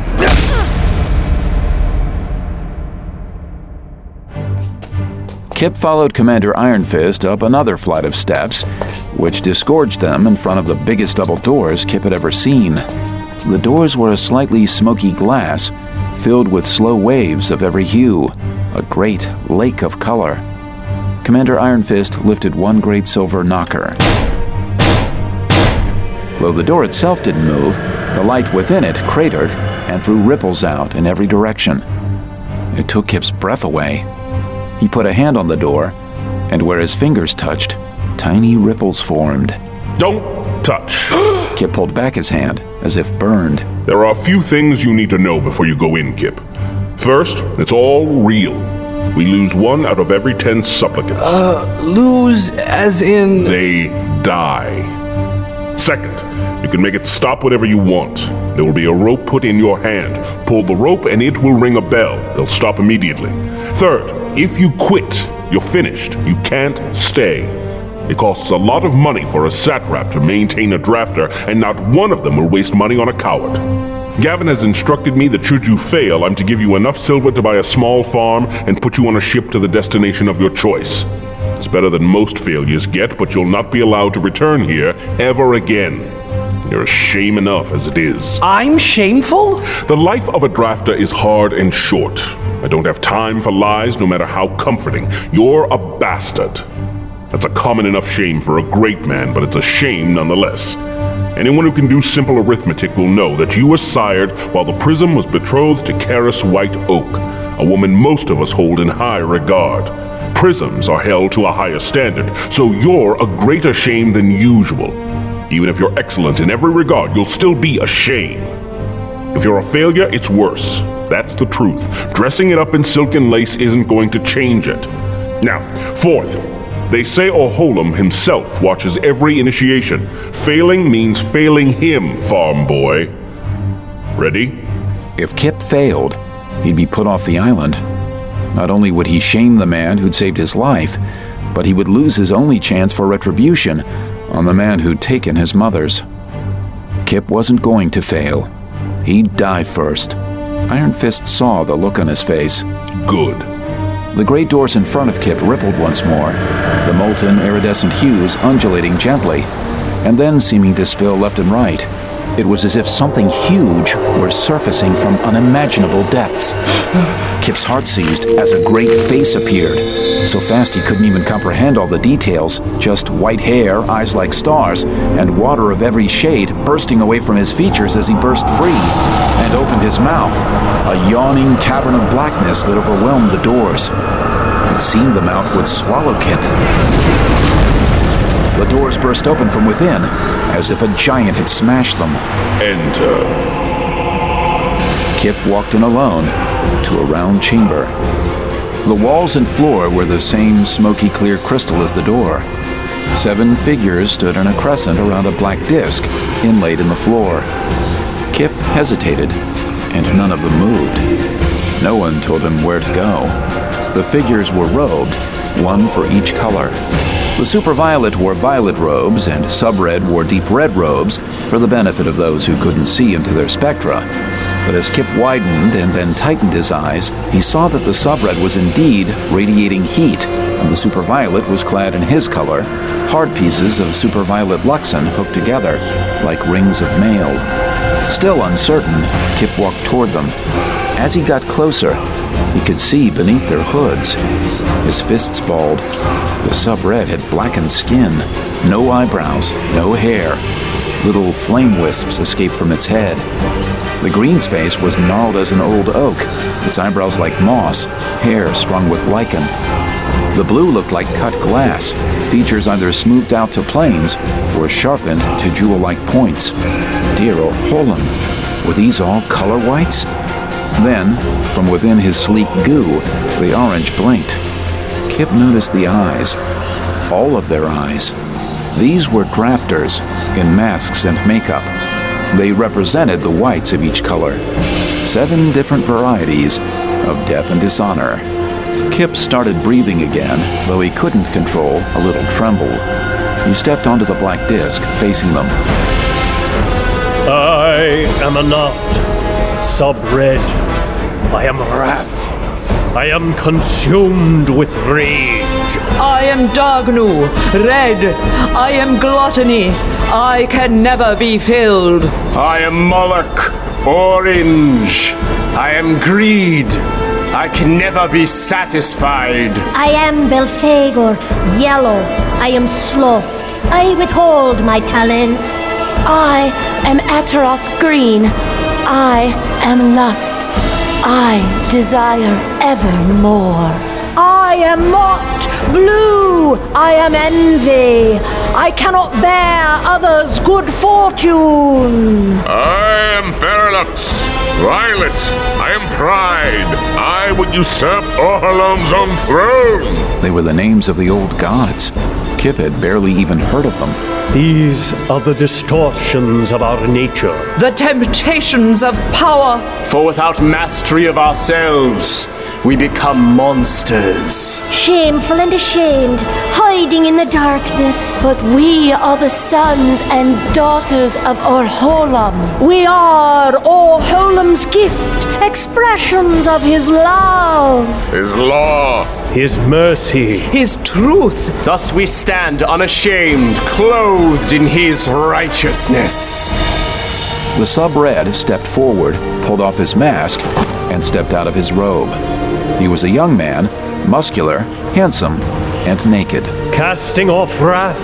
Kip followed Commander Iron Fist up another flight of steps, which disgorged them in front of the biggest double doors Kip had ever seen. The doors were a slightly smoky glass, filled with slow waves of every hue, a great lake of color. Commander Iron Fist lifted one great silver knocker. Though the door itself didn't move, the light within it cratered and threw ripples out in every direction. It took Kip's breath away. He put a hand on the door, and where his fingers touched, tiny ripples formed. Don't touch. Kip pulled back his hand, as if burned. There are a few things you need to know before you go in, Kip. First, it's all real. We lose 1 out of every 10 supplicants. Lose as in... They die. Second, you can make it stop whatever you want. There will be a rope put in your hand. Pull the rope and it will ring a bell. They'll stop immediately. Third, if you quit, you're finished. You can't stay. It costs a lot of money for a satrap to maintain a drafter, and not one of them will waste money on a coward. Gavin has instructed me that should you fail, I'm to give you enough silver to buy a small farm and put you on a ship to the destination of your choice. It's better than most failures get, but you'll not be allowed to return here ever again. You're a shame enough as it is. I'm shameful? The life of a drafter is hard and short. I don't have time for lies, no matter how comforting. You're a bastard. That's a common enough shame for a great man, but it's a shame nonetheless. Anyone who can do simple arithmetic will know that you were sired while the Prism was betrothed to Karis White Oak, a woman most of us hold in high regard. Prisms are held to a higher standard, so you're a greater shame than usual. Even if you're excellent in every regard, you'll still be a shame. If you're a failure, it's worse. That's the truth. Dressing it up in silk and lace isn't going to change it. Now, fourth, they say Oholam himself watches every initiation. Failing means failing him, farm boy. Ready? If Kip failed, he'd be put off the island. Not only would he shame the man who'd saved his life, but he would lose his only chance for retribution on the man who'd taken his mother's. Kip wasn't going to fail. He'd die first. Iron Fist saw the look on his face. Good. The great doors in front of Kip rippled once more, the molten iridescent hues undulating gently, and then seeming to spill left and right. It was as if something huge were surfacing from unimaginable depths. Kip's heart seized as a great face appeared. So fast he couldn't even comprehend all the details. Just white hair, eyes like stars, and water of every shade bursting away from his features as he burst free and opened his mouth. A yawning cavern of blackness that overwhelmed the doors. It seemed the mouth would swallow Kip. The doors burst open from within, as if a giant had smashed them. Enter. Kip walked in alone to a round chamber. The walls and floor were the same smoky clear crystal as the door. 7 figures stood in a crescent around a black disc inlaid in the floor. Kip hesitated, and none of them moved. No one told him where to go. The figures were robed, one for each color. The Superviolet wore violet robes, and Subred wore deep red robes for the benefit of those who couldn't see into their spectra. But as Kip widened and then tightened his eyes, he saw that the Subred was indeed radiating heat, and the Superviolet was clad in his color, hard pieces of Superviolet Luxon hooked together, like rings of mail. Still uncertain, Kip walked toward them. As he got closer, he could see beneath their hoods. His fists balled. The Subred had blackened skin, no eyebrows, no hair. Little flame wisps escaped from its head. The Green's face was gnarled as an old oak, its eyebrows like moss, hair strung with lichen. The Blue looked like cut glass, features either smoothed out to planes or sharpened to jewel-like points. Dear Oholam, were these all color whites? Then, from within his sleek goo, the orange blinked. Kip noticed the eyes. All of their eyes. These were drafters, in masks and makeup. They represented the whites of each color. 7 different varieties of death and dishonor. Kip started breathing again, though he couldn't control a little tremble. He stepped onto the black disc, facing them. I am not Subred. I am wrath. I am consumed with rage. I am Dagnu, red. I am gluttony. I can never be filled. I am Moloch, orange. I am greed. I can never be satisfied. I am Belphegor, yellow. I am sloth. I withhold my talents. I am Ataroth, green. I am lust. I desire evermore. I am Mott, blue. I am envy. I cannot bear others' good fortune. I am Parallax, violet. I am pride. I would usurp Oholam's own throne. They were the names of the old gods. Kip had barely even heard of them. These are the distortions of our nature. The temptations of power. For without mastery of ourselves, we become monsters. Shameful and ashamed, hiding in the darkness. But we are the sons and daughters of Orholam. We are Orholam's gift, expressions of his love. His law. His mercy. His truth. Thus we stand unashamed, clothed in his righteousness. The Sub-Red stepped forward, pulled off his mask, and stepped out of his robe. He was a young man, muscular, handsome, and naked. Casting off wrath,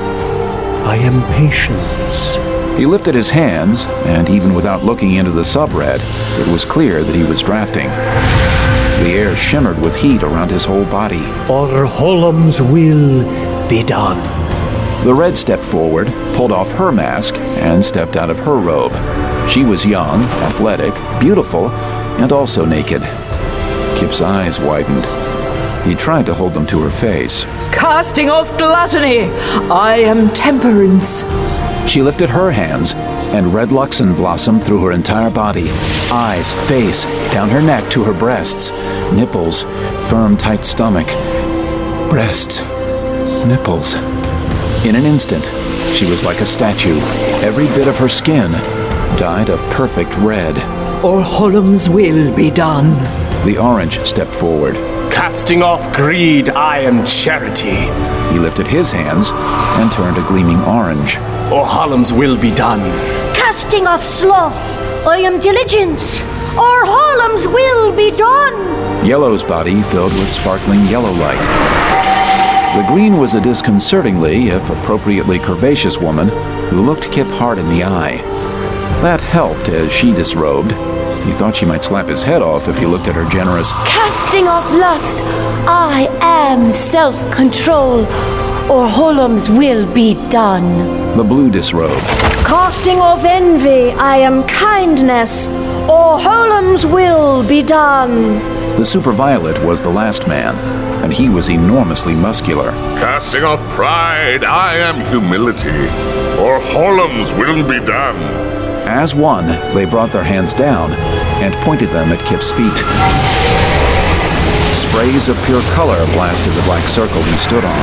I am patience. He lifted his hands, and even without looking into the Sub-Red, it was clear that he was drafting. The air shimmered with heat around his whole body. Orholam's will be done. The Red stepped forward, pulled off her mask, and stepped out of her robe. She was young, athletic, beautiful, and also naked. Kip's eyes widened. He tried to hold them to her face. Casting off gluttony, I am temperance. She lifted her hands, and red Luxon blossomed through her entire body. Eyes, face, down her neck to her breasts. Nipples, firm, tight stomach. Breasts, nipples. In an instant, she was like a statue. Every bit of her skin dyed a perfect red. Orholam's will be done. The Orange stepped forward. Casting off greed, I am charity. He lifted his hands and turned a gleaming orange. Orholam's will be done. Casting off sloth, I am diligence. Orholam's will be done. Yellow's body filled with sparkling yellow light. The Green was a disconcertingly, if appropriately curvaceous woman who looked Kip hard in the eye. That helped as she disrobed. He thought she might slap his head off if he looked at her generous. Casting off lust, I am self-control. Orholam's will be done. The Blue disrobed. Casting off envy, I am kindness. Orholam's will be done. The Superviolet was the last man, and he was enormously muscular. Casting off pride, I am humility. Orholam's will be done. As one, they brought their hands down and pointed them at Kip's feet. Sprays of pure color blasted the black circle he stood on.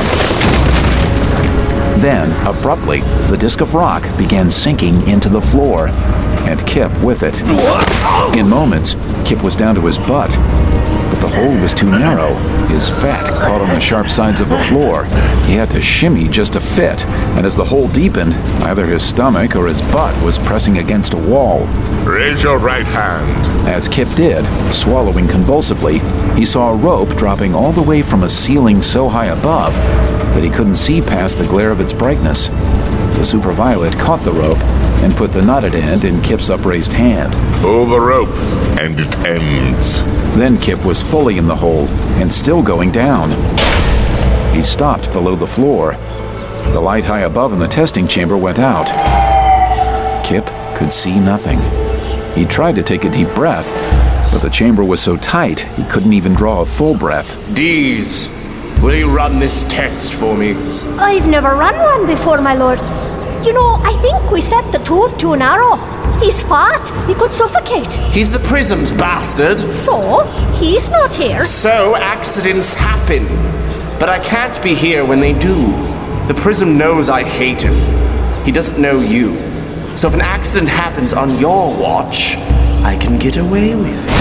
Then, abruptly, the disc of rock began sinking into the floor, and Kip with it. In moments, Kip was down to his butt, but the hole was too narrow. His fat caught on the sharp sides of the floor. He had to shimmy just to fit, and as the hole deepened, either his stomach or his butt was pressing against a wall. Raise your right hand. As Kip did, swallowing convulsively, he saw a rope dropping all the way from a ceiling so high above that he couldn't see past the glare of its brightness. The Superviolet caught the rope and put the knotted end in Kip's upraised hand. Pull the rope, and it ends. Then Kip was fully in the hole and still going down. He stopped below the floor. The light high above in the testing chamber went out. Kip could see nothing. He tried to take a deep breath, but the chamber was so tight he couldn't even draw a full breath. Dees, will you run this test for me? I've never run one before, my lord. You know, I think we set the tube to an arrow. He's fat. He could suffocate. He's the Prism's bastard. So? He's not here. So accidents happen. But I can't be here when they do. The Prism knows I hate him. He doesn't know you. So if an accident happens on your watch, I can get away with it.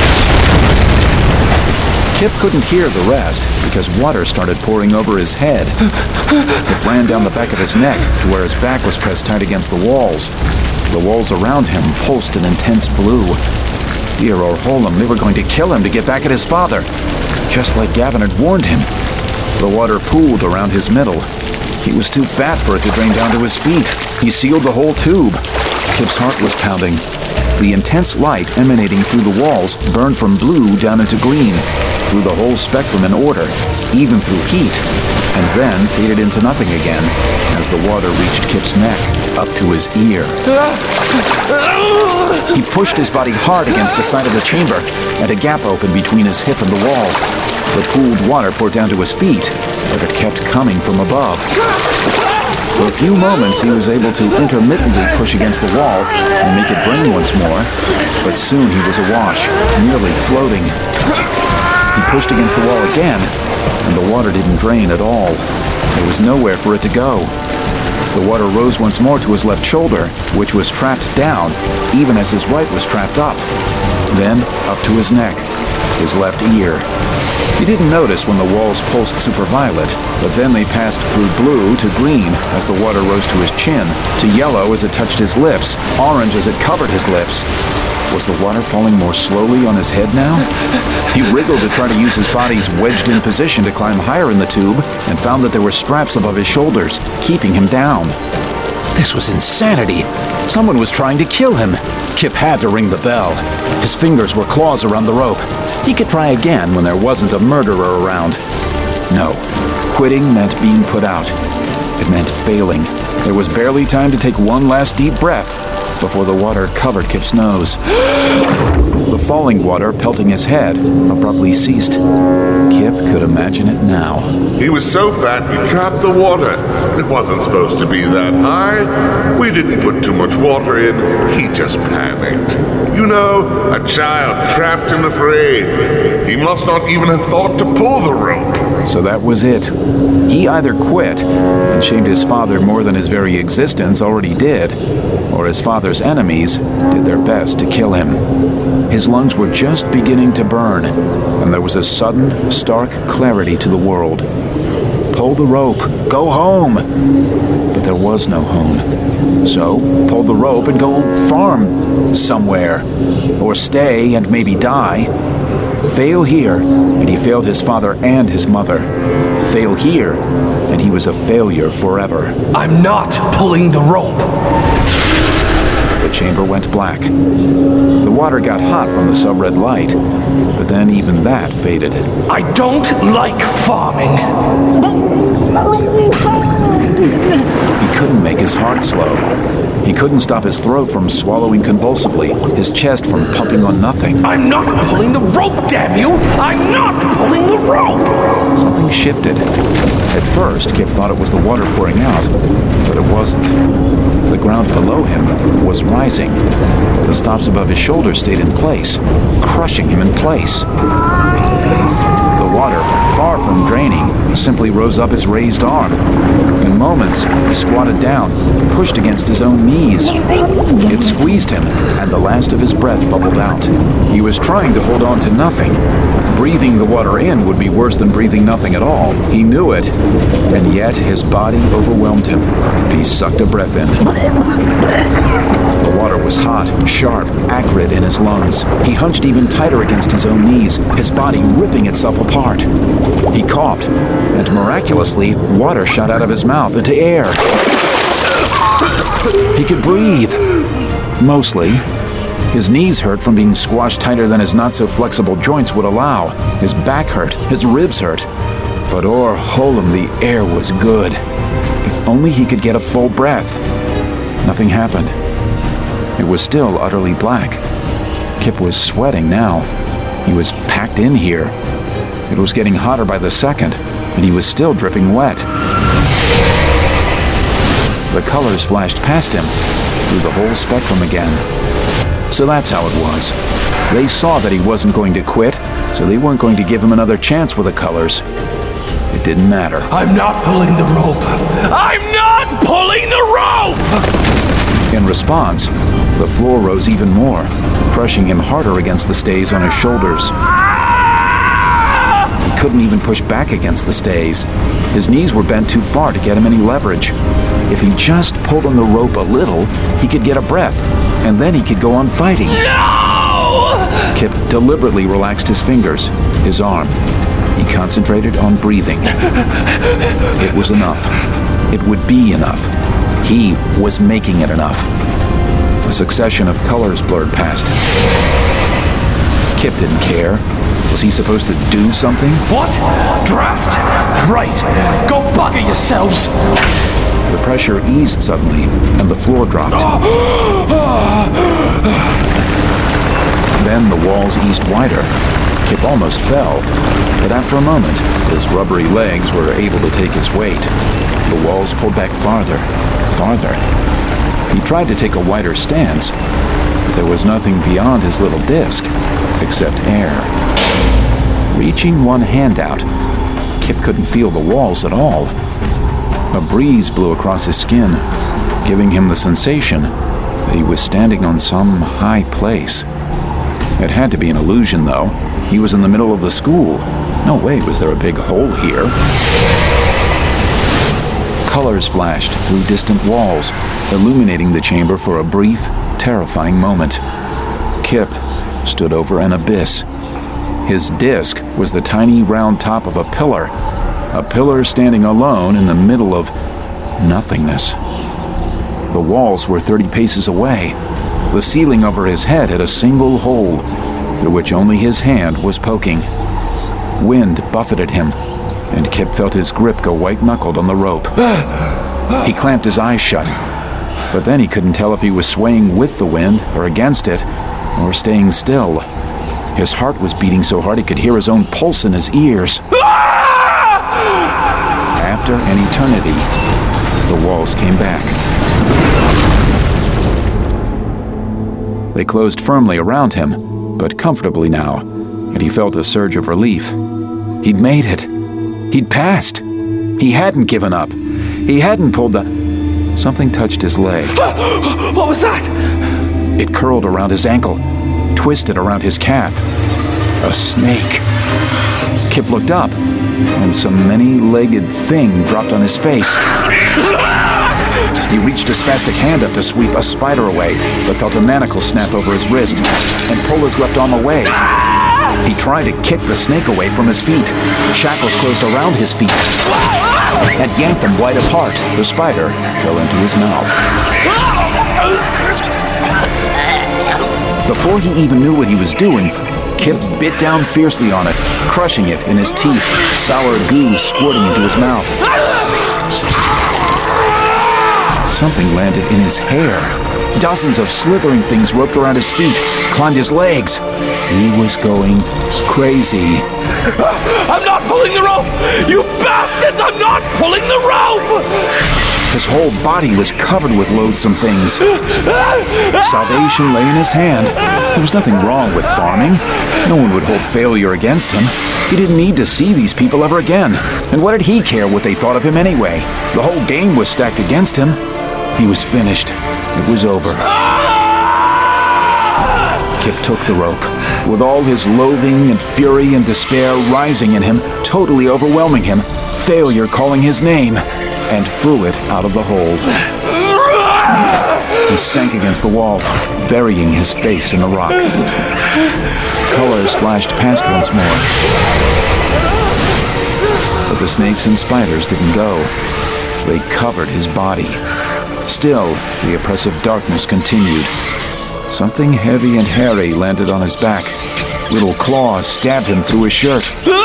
Kip couldn't hear the rest because water started pouring over his head. It ran down the back of his neck to where his back was pressed tight against the walls. The walls around him pulsed an intense blue. Dear Orholam, they were going to kill him to get back at his father, just like Gavin had warned him. The water pooled around his middle. He was too fat for it to drain down to his feet. He sealed the whole tube. Kip's heart was pounding. The intense light emanating through the walls burned from blue down into green, through the whole spectrum in order, even through heat, and then faded into nothing again as the water reached Kip's neck, up to his ear. He pushed his body hard against the side of the chamber, and a gap opened between his hip and the wall. The pooled water poured down to his feet, but it kept coming from above. For a few moments, he was able to intermittently push against the wall and make it drain once more, but soon he was awash, nearly floating. He pushed against the wall again, and the water didn't drain at all. There was nowhere for it to go. The water rose once more to his left shoulder, which was trapped down, even as his right was trapped up. Then up to his neck, his left ear. He didn't notice when the walls pulsed superviolet, but then they passed through blue to green as the water rose to his chin, to yellow as it touched his lips, orange as it covered his lips. Was the water falling more slowly on his head now? He wriggled to try to use his body's wedged-in position to climb higher in the tube, and found that there were straps above his shoulders, keeping him down. This was insanity. Someone was trying to kill him. Kip had to ring the bell. His fingers were claws around the rope. He could try again when there wasn't a murderer around. No. Quitting meant being put out. It meant failing. There was barely time to take one last deep breath before the water covered Kip's nose. The falling water pelting his head abruptly ceased. Kip could imagine it now. He was so fat he trapped the water. It wasn't supposed to be that high. We didn't put too much water in. He just panicked. You know, a child trapped and afraid. He must not even have thought to pull the rope. So that was it. He either quit and shamed his father more than his very existence already did, or his father's enemies did their best to kill him. His lungs were just beginning to burn, and there was a sudden, stark clarity to the world. Pull the rope. Go home. But there was no home. So, pull the rope and go farm somewhere. Or stay and maybe die. Fail here, and he failed his father and his mother. Fail here, and he was a failure forever. I'm not pulling the rope. The chamber went black. The water got hot from the sub-red light, but then even that faded. I don't like farming. He couldn't make his heart slow. He couldn't stop his throat from swallowing convulsively, his chest from pumping on nothing. I'm not pulling the rope, damn you! I'm not pulling the rope! Something shifted. At first, Kip thought it was the water pouring out, but it wasn't. The ground below him was rising. The stops above his shoulders stayed in place, crushing him in place. The water, far from draining, simply rose up his raised arm. In moments, he squatted down, pushed against his own knees. It squeezed him, and the last of his breath bubbled out. He was trying to hold on to nothing. Breathing the water in would be worse than breathing nothing at all. He knew it, and yet his body overwhelmed him. He sucked a breath in. The water was hot, sharp, acrid in his lungs. He hunched even tighter against his own knees, his body ripping itself apart. He coughed, and miraculously, water shot out of his mouth into air. He could breathe. Mostly. His knees hurt from being squashed tighter than his not-so-flexible joints would allow. His back hurt. His ribs hurt. But o'er Holam the air was good. If only he could get a full breath. Nothing happened. It was still utterly black. Kip was sweating now. He was packed in here. It was getting hotter by the second, and he was still dripping wet. The colors flashed past him, through the whole spectrum again. So that's how it was. They saw that he wasn't going to quit, so they weren't going to give him another chance with the colors. It didn't matter. I'm not pulling the rope. I'm not pulling the rope! In response, the floor rose even more, crushing him harder against the stays on his shoulders. He couldn't even push back against the stays. His knees were bent too far to get him any leverage. If he just pulled on the rope a little, he could get a breath, and then he could go on fighting. No! Kip deliberately relaxed his fingers, his arm. He concentrated on breathing. It was enough. It would be enough. He was making it enough. A succession of colors blurred past. Kip didn't care. Was he supposed to do something? What? Draft? Right. Go bugger yourselves. The pressure eased suddenly, and the floor dropped. Then the walls eased wider, Kip almost fell, but after a moment, his rubbery legs were able to take his weight. The walls pulled back farther. He tried to take a wider stance, but there was nothing beyond his little disc, except air. Reaching one hand out, Kip couldn't feel the walls at all. A breeze blew across his skin, giving him the sensation that he was standing on some high place. It had to be an illusion, though. He was in the middle of the school. No way was there a big hole here. Colors flashed through distant walls, illuminating the chamber for a brief, terrifying moment. Kip stood over an abyss. His disc was the tiny round top of a pillar standing alone in the middle of nothingness. The walls were 30 paces away. The ceiling over his head had a single hole, through which only his hand was poking. Wind buffeted him, and Kip felt his grip go white-knuckled on the rope. He clamped his eyes shut, but then he couldn't tell if he was swaying with the wind or against it, or staying still. His heart was beating so hard he could hear his own pulse in his ears. After an eternity, the walls came back. They closed firmly around him, but comfortably now, and he felt a surge of relief. He'd made it. He'd passed. He hadn't given up. He hadn't pulled the... Something touched his leg. What was that? It curled around his ankle, twisted around his calf. A snake. Kip looked up, and some many-legged thing dropped on his face. He reached a spastic hand up to sweep a spider away, but felt a manacle snap over his wrist and pull his left arm away. He tried to kick the snake away from his feet. Shackles closed around his feet and yanked them wide apart. The spider fell into his mouth. Before he even knew what he was doing, Kip bit down fiercely on it, crushing it in his teeth, sour goo squirting into his mouth. Something landed in his hair. Dozens of slithering things roped around his feet, climbed his legs. He was going crazy. I'm not pulling the rope! You bastards! I'm not pulling the rope! His whole body was covered with loathsome things. Salvation lay in his hand. There was nothing wrong with farming. No one would hold failure against him. He didn't need to see these people ever again. And what did he care what they thought of him anyway? The whole game was stacked against him. He was finished. It was over. Kip took the rope, with all his loathing and fury and despair rising in him, totally overwhelming him, failure calling his name, and threw it out of the hole. He sank against the wall, burying his face in the rock. Colors flashed past once more. But the snakes and spiders didn't go. They covered his body. Still, the oppressive darkness continued. Something heavy and hairy landed on his back. Little claws stabbed him through his shirt.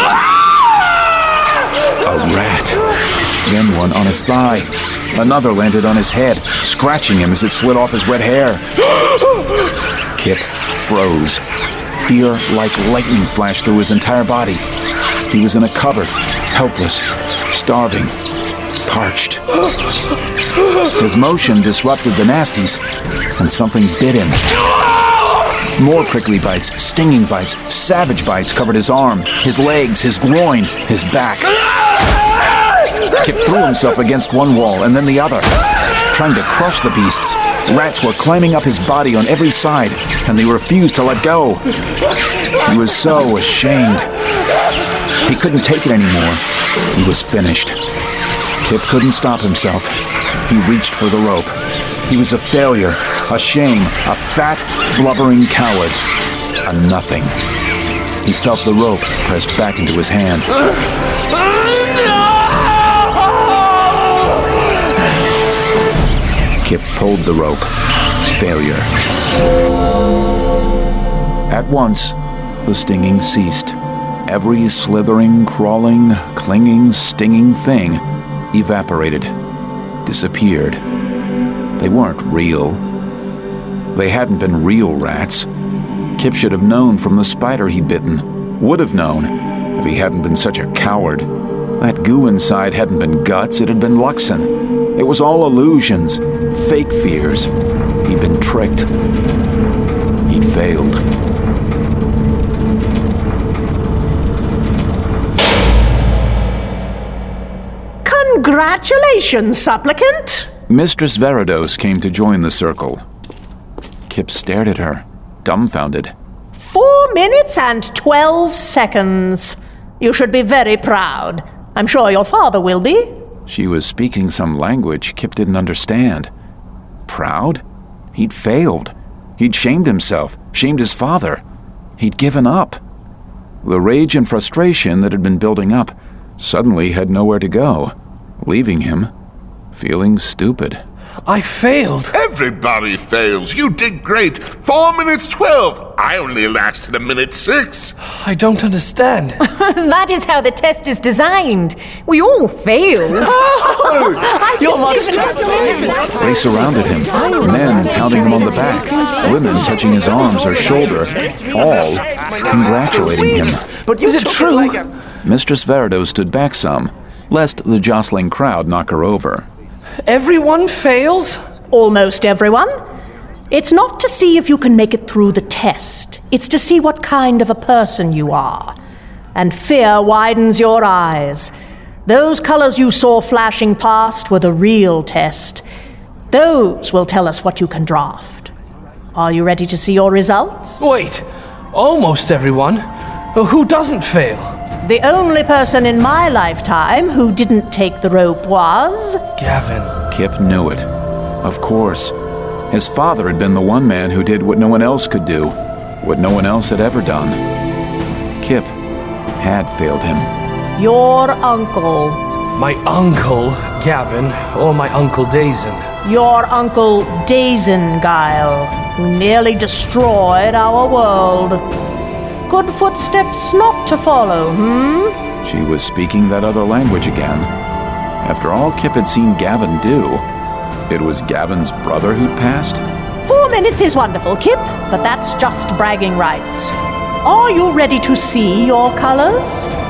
A rat. Then one on his thigh. Another landed on his head, scratching him as it slid off his wet hair. Kip froze. Fear like lightning flashed through his entire body. He was in a cupboard, helpless, starving, parched. His motion disrupted the nasties, and something bit him. More prickly bites, stinging bites, savage bites covered his arm, his legs, his groin, his back. Kip threw himself against one wall and then the other, trying to crush the beasts. Rats were climbing up his body on every side, and they refused to let go. He was so ashamed. He couldn't take it anymore. He was finished. Kip couldn't stop himself. He reached for the rope. He was a failure, a shame, a fat, blubbering coward, a nothing. He felt the rope pressed back into his hand. Kip pulled the rope. Failure. At once, the stinging ceased. Every slithering, crawling, clinging, stinging thing evaporated, disappeared. They weren't real. They hadn't been real rats. Kip should have known from the spider he'd bitten. Would have known if he hadn't been such a coward. That goo inside hadn't been guts, it had been Luxon. It was all illusions, fake fears. He'd been tricked. He'd failed. Congratulations, supplicant! Mistress Verados came to join the circle. Kip stared at her, dumbfounded. 4 minutes and 12 seconds. You should be very proud. I'm sure your father will be. She was speaking some language Kip didn't understand. Proud? He'd failed. He'd shamed himself, shamed his father. He'd given up. The rage and frustration that had been building up suddenly had nowhere to go, leaving him feeling stupid. I failed. Everybody fails. You did great. 4 minutes 12. I only lasted 1 minute 6. I don't understand. That is how the test is designed. We all failed. They surrounded him, men pounding him on the back, women touching his arms or shoulder, all congratulating him. But is it true? Mistress Verados stood back some, lest the jostling crowd knock her over. Everyone fails? Almost everyone. It's not to see if you can make it through the test. It's to see what kind of a person you are. And fear widens your eyes. Those colors you saw flashing past were the real test. Those will tell us what you can draft. Are you ready to see your results? Wait, almost everyone? Who doesn't fail? The only person in my lifetime who didn't take the rope was... Gavin. Kip knew it. Of course. His father had been the one man who did what no one else could do, what no one else had ever done. Kip had failed him. Your uncle. My uncle, Gavin, or my Uncle Dazen? Your Uncle Dazengile, who nearly destroyed our world. Good footsteps not to follow, She was speaking that other language again. After all Kip had seen Gavin do, it was Gavin's brother who'd passed? 4 minutes is wonderful, Kip, but that's just bragging rights. Are you ready to see your colors?